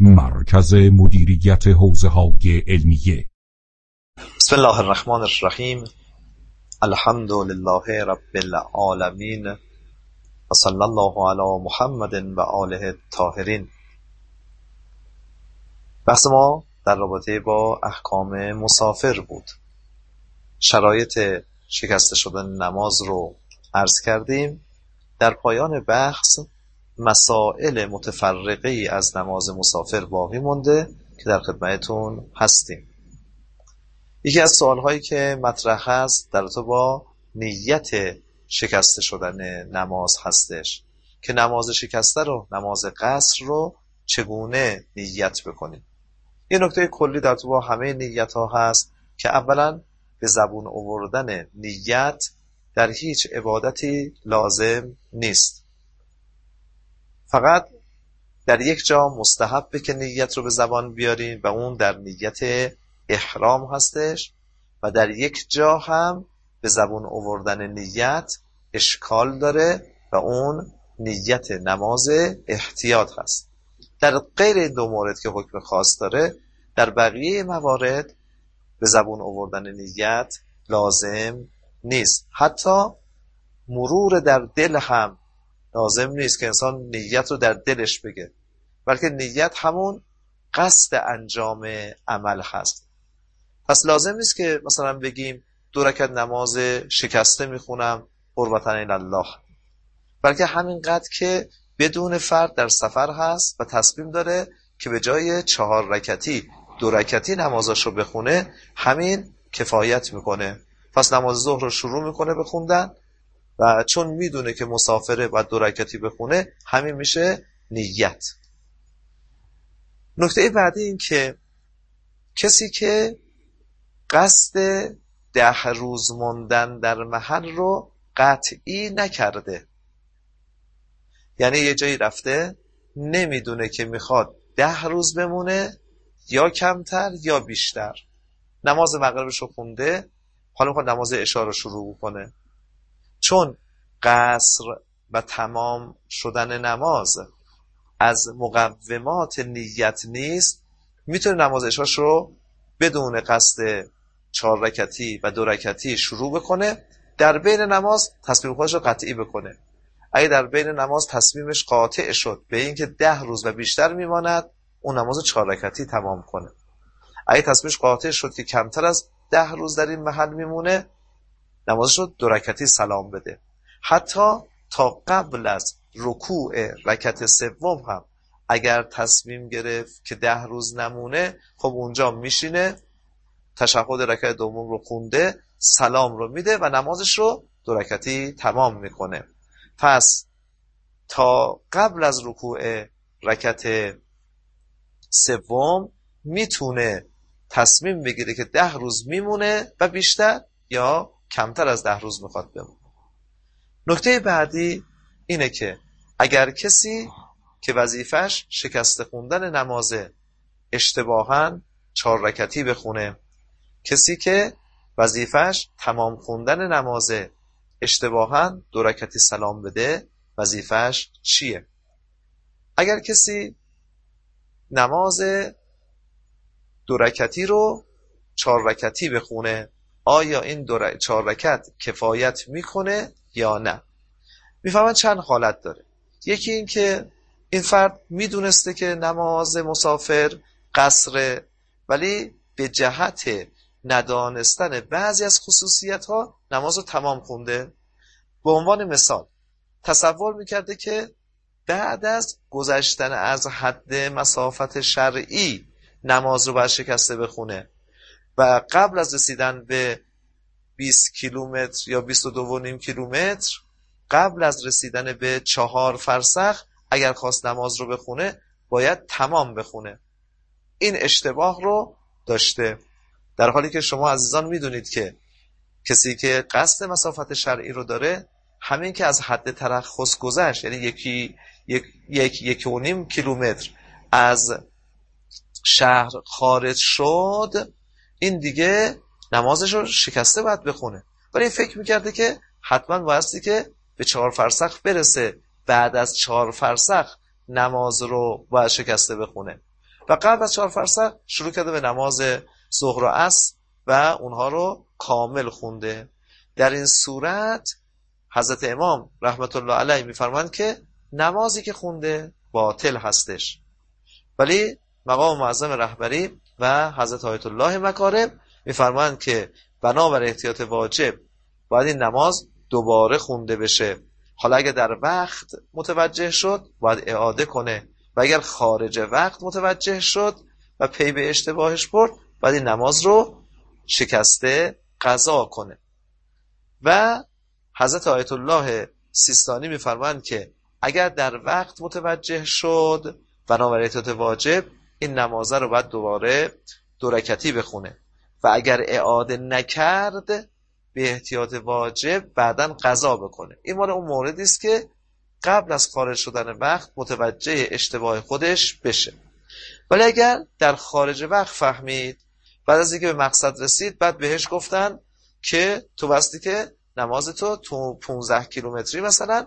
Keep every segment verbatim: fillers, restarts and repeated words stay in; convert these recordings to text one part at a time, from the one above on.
مرکز مدیریت حوزه‌های علمیه. بسم الله الرحمن الرحیم. الحمد لله رب العالمین و صلی الله علی محمد و آله الطاهرین. بحث ما در رابطه با احکام مسافر بود. شرایط شکسته شدن نماز رو عرض کردیم. در پایان بحث مسائل متفرقه از نماز مسافر باقی مونده که در خدمتتون هستیم. یکی از سوالهایی که مطرح هست در رابطه با نیت شکسته شدن نماز هستش که نماز شکسته رو، نماز قصر رو چگونه نیت بکنیم. یه نکته کلی در رابطه با همه نیت ها هست که اولا به زبون آوردن نیت در هیچ عبادتی لازم نیست. فقط در یک جا مستحبه که نیت رو به زبان بیاریم و اون در نیت احرام هستش و در یک جا هم به زبان آوردن نیت اشکال داره و اون نیت نماز احتیاط هست. در غیر این دو مورد که حکم خاص داره، در بقیه موارد به زبان آوردن نیت لازم نیست. حتی مرور در دل هم لازم نیست که انسان نیت رو در دلش بگه، بلکه نیت همون قصد انجام عمل هست. پس لازم نیست که مثلا بگیم دو رکعت نماز شکسته میخونم قربتن الله، بلکه همینقدر که بدون فرد در سفر هست و تصمیم داره که به جای چهار رکعتی دو رکعتی نمازش رو بخونه، همین کفایت میکنه. پس نماز ظهر رو شروع میکنه بخوندن و چون میدونه که مسافره و دو رکعتی بخونه، همین میشه نیت. نکته بعدی این که کسی که قصد ده روز موندن در محل رو قطعی نکرده، یعنی یه جایی رفته نمیدونه که میخواد ده روز بمونه یا کمتر یا بیشتر، نماز مغربش رو خونده، حالا میخواد نماز عشا رو شروع کنه. چون قصر و تمام شدن نماز از مقومات نیت نیست، میتونه نماز عشاش رو بدون قصد چهار رکعتی و دو رکعتی شروع بکنه، در بین نماز تصمیم خودش رو قطعی بکنه. اگه در بین نماز تصمیمش قاطع شد به این که ده روز و بیشتر میماند، اون نماز چهار رکعتی تمام کنه. اگه تصمیمش قاطع شد که کمتر از ده روز در این محل میمونه، نمازش رو دو رکعتی سلام بده. حتی تا قبل از رکوع رکعت سوم هم اگر تصمیم گرفت که ده روز نمونه، خب اونجا میشینه، تشهد رکعت دوم رو خونده، سلام رو میده و نمازش رو دو رکعتی تمام میکنه. پس تا قبل از رکوع رکعت سوم میتونه تصمیم بگیره که ده روز میمونه و بیشتر یا کمتر از ده روز میخواد بمونه. نکته بعدی اینه که اگر کسی که وظیفش شکسته خوندن نمازه اشتباهاً چهار رکعتی بخونه، کسی که وظیفش تمام خوندن نمازه اشتباهاً دو رکعتی سلام بده، وظیفش چیه؟ اگر کسی نماز دو رکعتی رو چهار رکعتی بخونه، آیا این دو ر... چهار رکعت کفایت میکنه یا نه؟ میفهمن چند حالت داره. یکی این که این فرد میدونسته که نماز مسافر قصره، ولی به جهت ندانستن بعضی از خصوصیت ها نماز رو تمام خونده. به عنوان مثال تصور میکرده که بعد از گذشتن از حد مسافت شرعی نماز رو باید شکسته بخونه و قبل از رسیدن به بیست کیلومتر یا بیست و دو و نیم کیلومتر، قبل از رسیدن به چهار فرسخ اگر خواست نماز رو بخونه باید تمام بخونه. این اشتباه رو داشته، در حالی که شما عزیزان میدونید که کسی که قصد مسافت شرعی رو داره، همین که از حد ترخص گذشت، یعنی یکی یک یک یک و نیم کیلومتر از شهر خارج شد، این دیگه نمازش رو شکسته باید بخونه. ولی فکر میکرده که حتما بایستی که به چهار فرسخ برسه، بعد از چهار فرسخ نماز رو باید شکسته بخونه. و قبل از چهار فرسخ شروع کرده به نماز ظهر و عصر و اونها رو کامل خونده. در این صورت حضرت امام رحمت الله علیه میفرمایند که نمازی که خونده باطل هستش، ولی مقام معظم رهبری و حضرت آیت الله مکارم میفرمایند که بنابر احتیاط واجب باید این نماز دوباره خونده بشه. حالا اگر در وقت متوجه شد باید اعاده کنه و اگر خارج وقت متوجه شد و پی به اشتباهش برد باید این نماز رو شکسته قضا کنه. و حضرت آیت الله سیستانی میفرمایند که اگر در وقت متوجه شد بنابر احتیاط واجب این نمازه رو باید دوباره دو رکعتی بخونه و اگر اعاده نکرد به احتیاط واجب بعداً قضا بکنه. این مال اون موردی است که قبل از خارج شدن وقت متوجه اشتباه خودش بشه. ولی اگر در خارج وقت فهمید، بعد از اینکه به مقصد رسید، بعد بهش گفتن که تو واسطی که نماز تو تو پانزده کیلومتری مثلا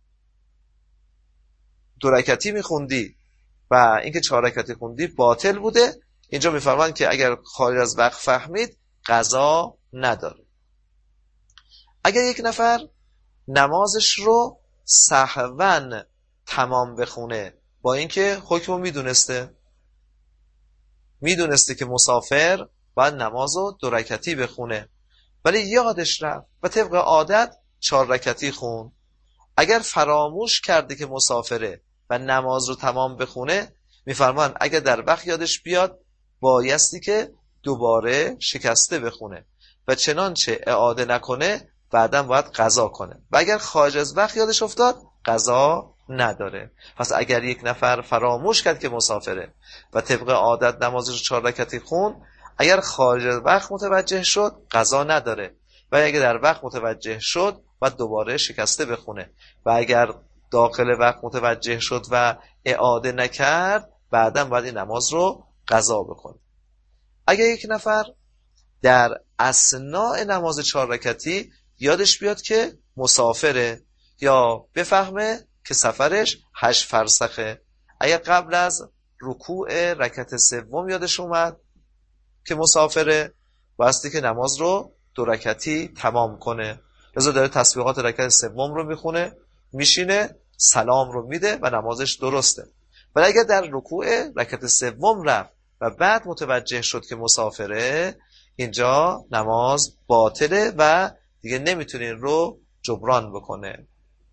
دو رکعتی میخوندی و اینکه چهار رکعتی خوندی باطل بوده، اینجا میفرمان که اگر خارج از وقت فهمید قضا نداره. اگر یک نفر نمازش رو سهواً تمام بخونه با اینکه حکمو میدونسته میدونسته که مسافر باید نمازو دو رکعتی بخونه ولی یادش رفت و طبق عادت چهار رکعتی خون، اگر فراموش کرده که مسافره و نماز رو تمام بخونه میفرمان اگر در وقت یادش بیاد بایستی که دوباره شکسته بخونه و چنانچه اعاده نکنه بعداً باید قضا کنه و اگر خارج از وقت یادش افتاد قضا نداره. پس اگر یک نفر فراموش کرد که مسافره و طبق عادت نمازش رو چهار رکعتی خون، اگر خارج از وقت متوجه شد قضا نداره و اگر در وقت متوجه شد باید دوباره شکسته بخونه و اگر داخل وقت متوجه شد و اعاده نکرد بعداً باید این نماز رو قضا بکنه. اگر یک نفر در اثناء نماز چهار رکعتی یادش بیاد که مسافره یا بفهمه که سفرش هشت فرسخه، اگر قبل از رکوع رکعت سوم یادش اومد که مسافره بایستی که نماز رو دو رکعتی تمام کنه، لذا داره تسبیحات رکعت سوم رو میخونه، میشینه، سلام رو میده و نمازش درسته. ولی اگر در رکوع رکعت سوم رفت و بعد متوجه شد که مسافره، اینجا نماز باطله و دیگه نمیتونه این رو جبران بکنه.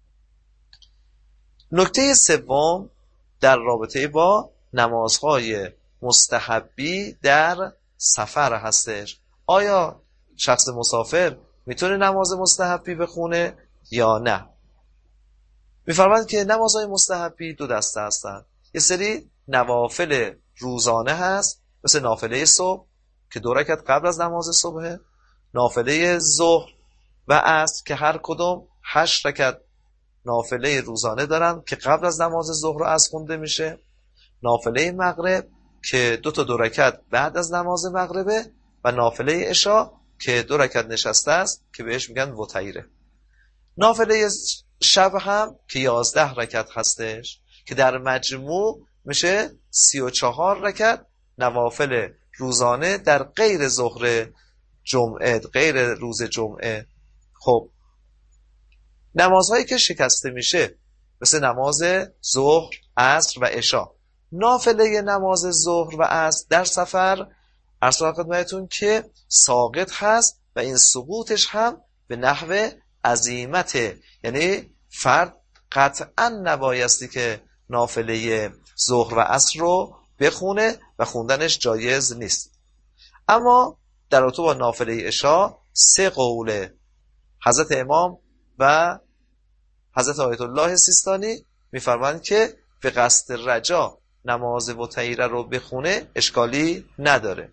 نکته سوم در رابطه با نمازهای مستحبی در سفر هستش. آیا شخص مسافر میتونه نماز مستحبی بخونه یا نه؟ میفرمایند که نمازهای مستحبی دو دسته هستند. یه سری نوافل روزانه هست مثل نافله صبح که دو رکعت قبل از نماز صبحه، نافله ظهر و عصر که هر کدوم هشت رکعت نافله روزانه دارن که قبل از نماز ظهر و عصر خونده میشه، نافله مغرب که دو تا دو رکعت بعد از نماز مغربه و نافله عشا که دو رکعت نشسته است که بهش میگن وتیره. نافله شب هم که یازده رکعت هستش که در مجموع میشه سی و چهار رکعت نوافل روزانه در غیر ظهر جمعه، غیر روز جمعه. خب نمازهایی که شکسته میشه مثل نماز ظهر، عصر و عشا، نافله نماز ظهر و عصر در سفر عرض خدمتتون که ساقط هست و این سقوطش هم به نحو عزیمته، یعنی فرد قطعا نبایستی که نافله ظهر و عصر رو بخونه و خوندنش جایز نیست. اما در رابطه با نافله عشا سه قول حضرت امام و حضرت آیت الله سیستانی میفرمایند که به قصد رجا نماز وتیره رو بخونه اشکالی نداره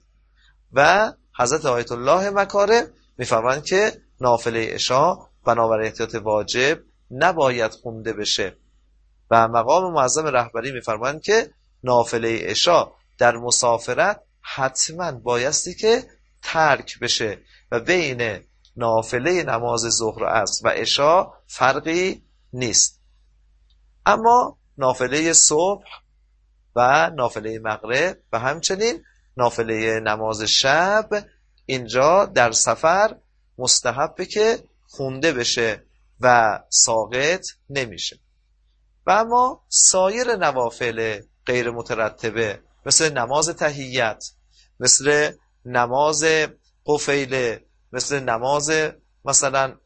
و حضرت آیت الله مکارم میفرمایند که نافله عشا بنابر احتیاط واجب نباید خونده بشه و مقام معظم رهبری میفرمایند که نافله عشا در مسافرت حتما بایستی که ترک بشه و بین نافله نماز ظهر و عصر و عشا فرقی نیست. اما نافله صبح و نافله مغرب و همچنین نافله نماز شب اینجا در سفر مستحبه که خونده بشه و ساقط نمیشه. و اما سایر نوافل غیر مترتبه مثل نماز تحیت، مثل نماز قفیله، مثل نماز مثلا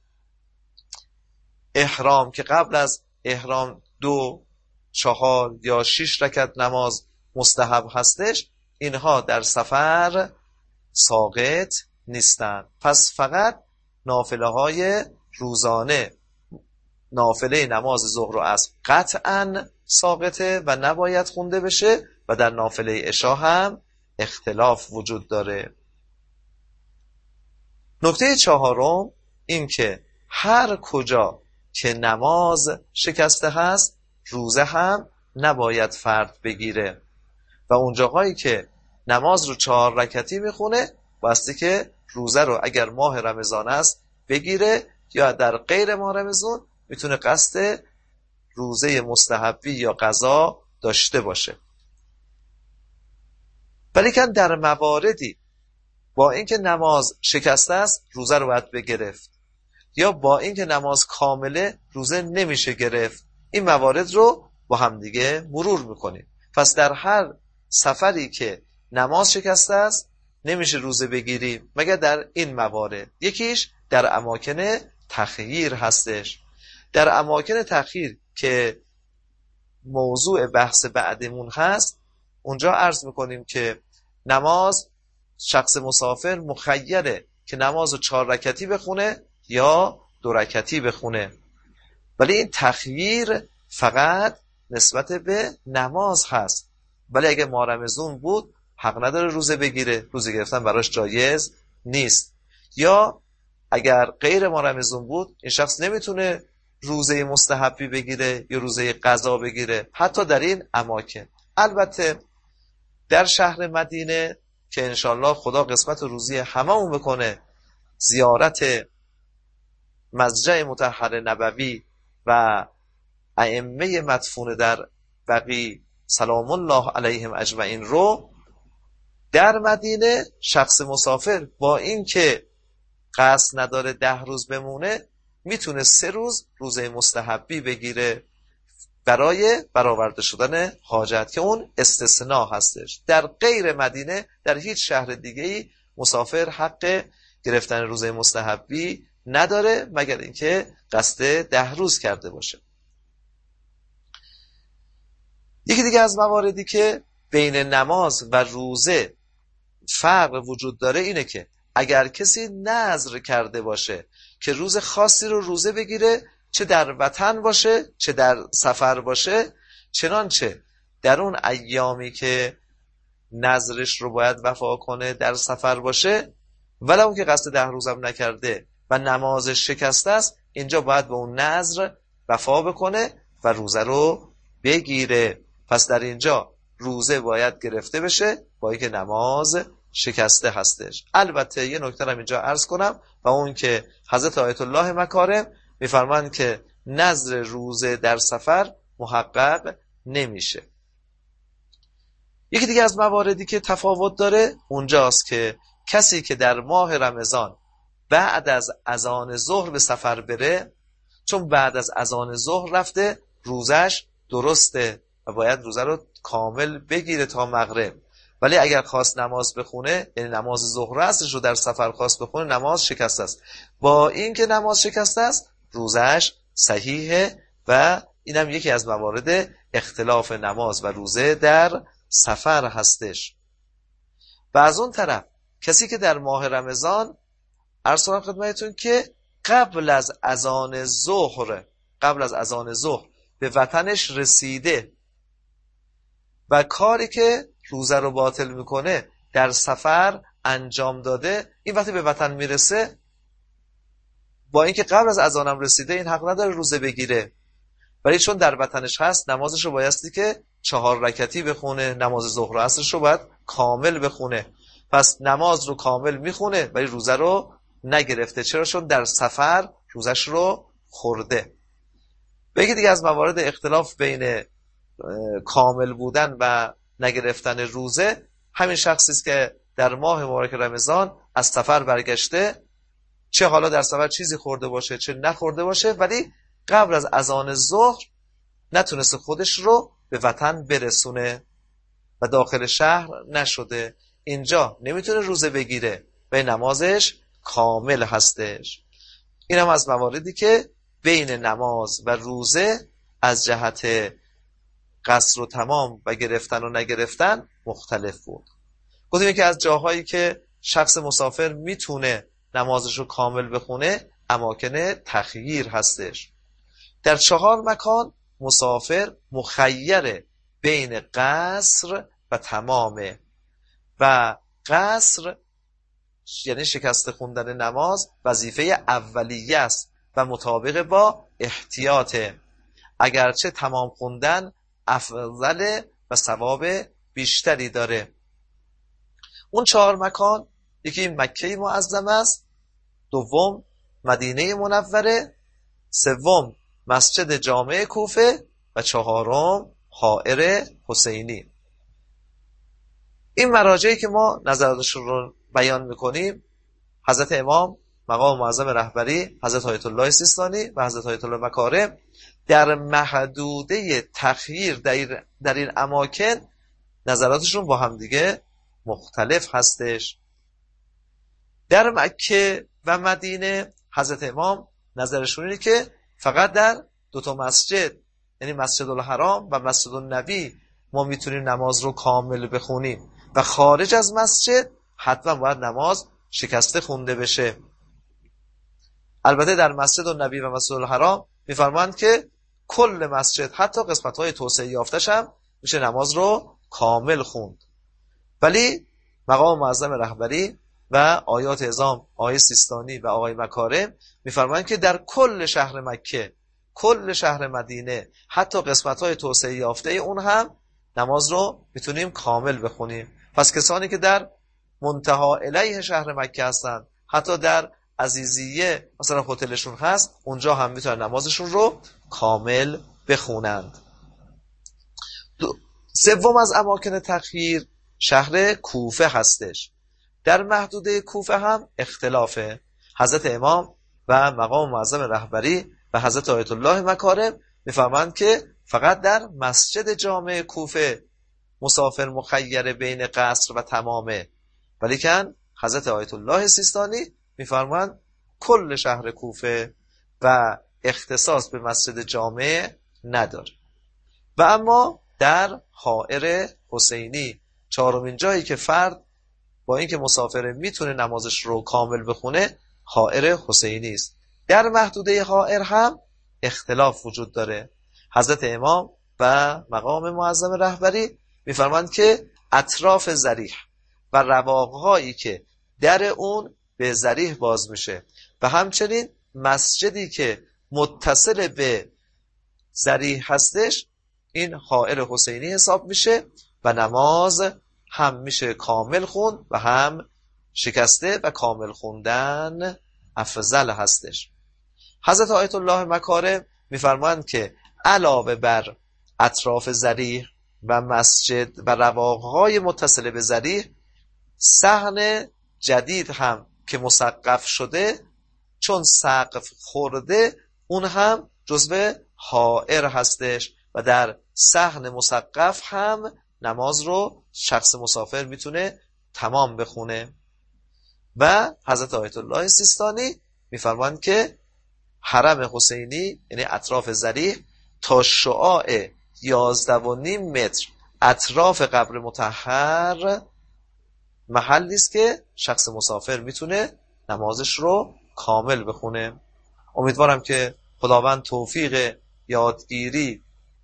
احرام که قبل از احرام دو، چهار یا شش رکعت نماز مستحب هستش، اینها در سفر ساقط نیستن. پس فقط نافله های روزانه، نافله نماز ظهر و عصر قطعاً ساقطه و نباید خونده بشه و در نافله عشا هم اختلاف وجود داره. نکته چهارم این که هر کجا که نماز شکسته هست روزه هم نباید فرد بگیره و اونجاهایی که نماز رو چهار رکعتی میخونه باستی که روزه رو اگر ماه رمضان است بگیره یا در غیر ماه رمضان میتونه قصد روزه مستحبی یا قضا داشته باشه. ولیکن در مواردی با اینکه نماز شکسته است روزه رو باید بگرفت یا با اینکه نماز کامله روزه نمیشه گرفت، این موارد رو با هم دیگه مرور میکنیم. پس در هر سفری که نماز شکسته است نمیشه روزه بگیریم مگر در این موارد. یکیش در اماکن تخییر هستش. در اماکن تخییر که موضوع بحث بعدمون هست اونجا عرض میکنیم که نماز شخص مسافر مخیره که نماز رو چهار رکعتی بخونه یا دو رکعتی بخونه، ولی این تخییر فقط نسبت به نماز هست. ولی اگه ماه رمضان بود حق نداره روزه بگیره، روزه گرفتن براش جایز نیست. یا اگر غیر ماه رمضان بود این شخص نمیتونه روزه مستحبی بگیره یا روزه قضا بگیره حتی در این اماکن. البته در شهر مدینه که انشالله خدا قسمت روزی هممون بکنه، زیارت مضجع مطهر نبوی و ائمه مدفون در بقیع سلام الله علیهم اجمعین رو در مدینه شخص مسافر با این که قصد نداره ده روز بمونه میتونه سه روز روزه مستحبی بگیره برای برآورده شدن حاجت که اون استثناء هستش. در غیر مدینه در هیچ شهر دیگه‌ای مسافر حق گرفتن روزه مستحبی نداره مگر اینکه قصد ده روز کرده باشه. یکی دیگه از مواردی که بین نماز و روزه فرق وجود داره اینه که اگر کسی نذر کرده باشه که روز خاصی رو روزه بگیره، چه در وطن باشه چه در سفر باشه، چنانچه در اون ایامی که نذرش رو باید وفا کنه در سفر باشه ولو اون که قصد ده روزم نکرده و نمازش شکسته است، اینجا باید به اون نذر وفا بکنه و روزه رو بگیره. پس در اینجا روزه باید گرفته بشه با اینکه نماز شکسته هستش. البته یه نکته رو اینجا عرض کنم و اون که حضرت آیت الله مکارم میفرمایند که نذر روزه در سفر محقق نمیشه. یکی دیگه از مواردی که تفاوت داره اونجاست که کسی که در ماه رمضان بعد از اذان ظهر به سفر بره، چون بعد از اذان ظهر رفته روزش درسته و باید روزه رو کامل بگیره تا مغرب، ولی اگر خواست نماز بخونه یعنی نماز ظهر عصرش رو در سفر خواست بخونه نماز شکسته است. با این که نماز شکسته است روزش صحیحه و اینم یکی از موارد اختلاف نماز و روزه در سفر هستش. و از اون طرف کسی که در ماه رمضان عرض کنم خدمتتون که قبل از اذان ظهر قبل از اذان ظهر به وطنش رسیده و کاری که روزه رو باطل میکنه در سفر انجام داده، این وقتی به وطن میرسه با اینکه قبل از اذانم رسیده این حق نداره روزه بگیره، ولی چون در وطنش هست نمازش رو بایستی که چهار رکعتی بخونه، نماز ظهر و عصرش رو باید کامل بخونه. پس نماز رو کامل میخونه ولی روزه رو نگرفته. چرا؟ چون در سفر روزش رو خورده. به یکی دیگه از موارد اختلاف بین کامل بودن و نگرفتن روزه همین شخصی است که در ماه مبارک رمضان از سفر برگشته، چه حالا در سفر چیزی خورده باشه چه نخورده باشه، ولی قبل از اذان ظهر نتونسته خودش رو به وطن برسونه و داخل شهر نشده، اینجا نمیتونه روزه بگیره و نمازش کامل هستش. این هم از مواردی که بین نماز و روزه از جهت قصر و تمام و گرفتن و نگرفتن مختلف بود. گفتیم که از جاهایی که شخص مسافر میتونه نمازش رو کامل بخونه اماکن تخییر هستش. در چهار مکان مسافر مخیر بین قصر و تمامه و قصر یعنی شکست خوندن نماز وظیفه اولیه است و مطابق با احتیاطه، اگرچه تمام خوندن افضل و ثواب بیشتری داره. اون چهار مکان یکی مکه معظم است، دوم مدینه منوره، سوم مسجد جامع کوفه و چهارم حائر حسینی. این مراجعی که ما نظراتشون رو بیان میکنیم حضرت امام مقام معظم رهبری، حضرت آیت الله سیستانی و حضرت آیت الله مکارم در محدوده تخییر در, در این اماکن نظراتشون با هم دیگه مختلف هستش. در مکه و مدینه حضرت امام نظرشون اینه که فقط در دوتا مسجد یعنی مسجد الحرام و مسجد النبی ما میتونیم نماز رو کامل بخونیم و خارج از مسجد حتما باید نماز شکسته خونده بشه. البته در مسجد النبی و مسجد الحرام میفرمایند که کل مسجد حتی قسمت‌های توسعه یافته‌ش هم میشه نماز رو کامل خوند. ولی مقام معظم رهبری و آیات اعظام آقای سیستانی و آقای مکارم میفرمایند که در کل شهر مکه، کل شهر مدینه، حتی قسمت‌های توسعه یافته اون هم نماز رو میتونیم کامل بخونیم. پس کسانی که در منتها الیه شهر مکه هستن، حتی در عزیزیه مثلا هتلشون هست، اونجا هم میتونن نمازشون رو کامل بخونند. سوم از اماکن تخییر شهر کوفه هستش. در محدوده کوفه هم اختلافه. حضرت امام و مقام معظم رهبری و حضرت آیت الله مکارم میفهمند که فقط در مسجد جامع کوفه مسافر مخیر بین قصر و تمامه، ولیکن حضرت آیت الله سیستانی میفرمایند کل شهر کوفه و اختصاص به مسجد جامع نداره. و اما در حائر حسینی چهارمین جایی که فرد با اینکه مسافر میتونه نمازش رو کامل بخونه حائر حسینی است. در محدوده حائر هم اختلاف وجود داره. حضرت امام و مقام معظم رهبری میفرمایند که اطراف ذریح و رواقهایی که در اون به ذریح باز میشه و همچنین مسجدی که متصل به ذریح هستش این حائر حسینی حساب میشه و نماز هم میشه کامل خوند و هم شکسته و کامل خوندن افضل هستش. حضرت آیت الله مکارم میفرمایند که علاوه بر اطراف ذریح و مسجد و رواقهای متصل به ذریح، صحن جدید هم که مسقف شده چون سقف خورده اون هم جزو حائر هستش و در صحن مسقف هم نماز رو شخص مسافر میتونه تمام بخونه. و حضرت آیت الله سیستانی میفرمایند که حرم حسینی یعنی اطراف ذریح تا شعاع یازده و نیم متر اطراف قبر مطهر محلی است که شخص مسافر میتونه نمازش رو کامل بخونه. امیدوارم که خداوند توفیق یادگیری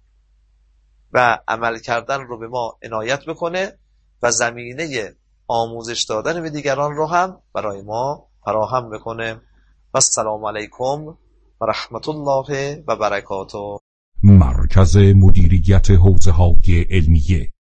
و عمل کردن رو به ما عنایت بکنه و زمینه آموزش دادن به دیگران رو هم برای ما فراهم بکنه. و السلام علیکم و رحمت الله و برکاته. مرکز مدیریت حوزه‌های علمیه